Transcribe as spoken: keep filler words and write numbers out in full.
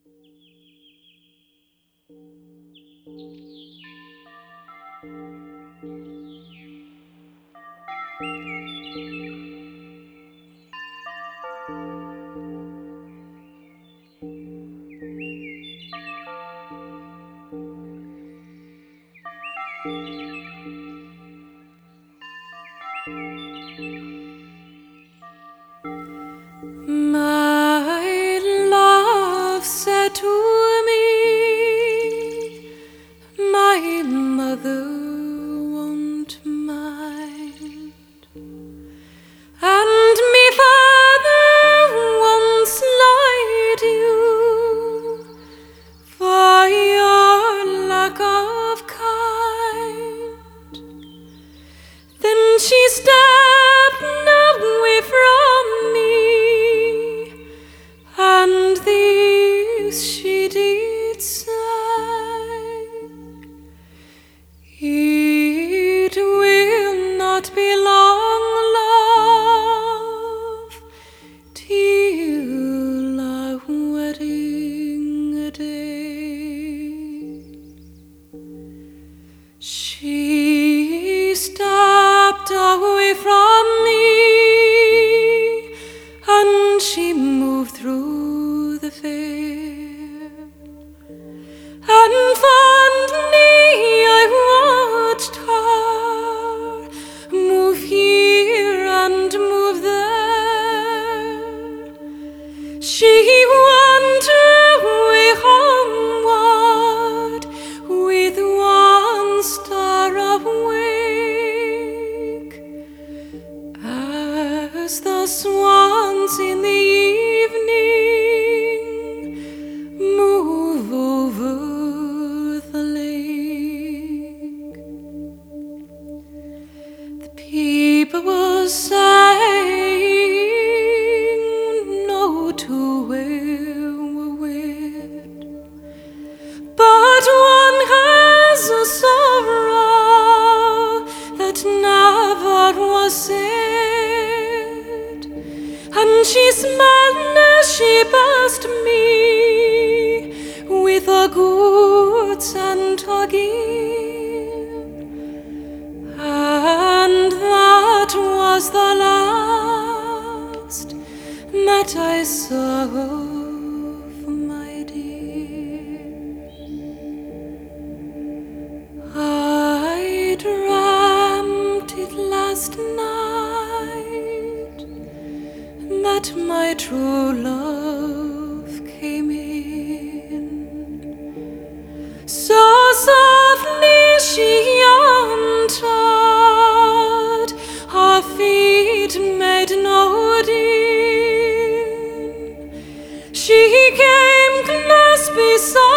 My love said to me, my mother won't mind, and me father won't slight you for your lack of kind. Then she stepped away from me, and this she did say, it will not be long, love, till our wedding day. She stepped away from me, and she moved through the fair, and fondly I watched her move here and move there. She went away homeward with one star awake, as the swans in the evening move over the lake. The people were saying no two were wed, but one has a sorrow that never was said, and she smiled as she passed me with a good Santa gift, and that was the last that I saw of my dear. I dreamt it last night that my true love came in. So softly she entered, her feet made no din. She came close beside